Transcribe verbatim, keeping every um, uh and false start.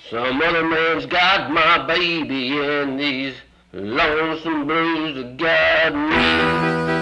Some other man's got my baby, and these lonesome blues have got me.